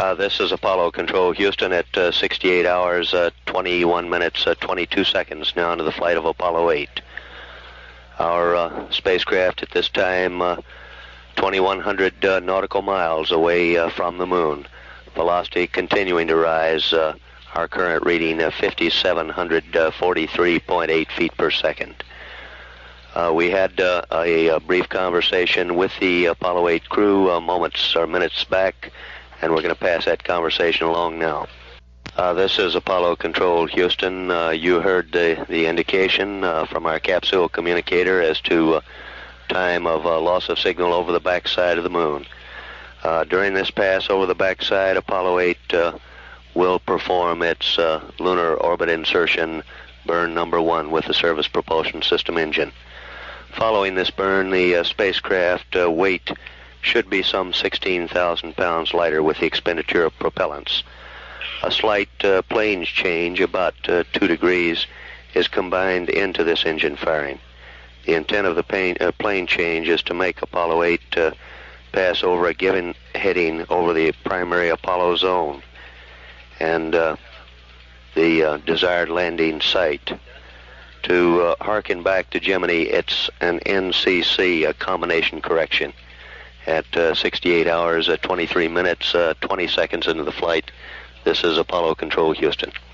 This is Apollo Control Houston at 68 hours, 21 minutes, 22 seconds now into the flight of Apollo 8. Our spacecraft at this time 2,100 nautical miles away from the moon. Velocity continuing to rise. Our current reading 5,743.8 feet per second. We had a brief conversation with the Apollo 8 crew moments or minutes back, and we're going to pass that conversation along now. This is Apollo Control Houston. You heard the indication from our capsule communicator as to time of loss of signal over the backside of the moon. During this pass over the backside, Apollo 8 will perform its lunar orbit insertion burn number 1 with the Service Propulsion System engine. Following this burn, the spacecraft weight should be some 16,000 pounds lighter with the expenditure of propellants. A slight planes change, about 2 degrees, is combined into this engine firing. The intent of the plane change is to make Apollo 8 pass over a given heading over the primary Apollo zone and the desired landing site. To harken back to Gemini, it's an NCC, a combination correction. At 68 hours, 23 minutes, 20 seconds into the flight, this is Apollo Control Houston.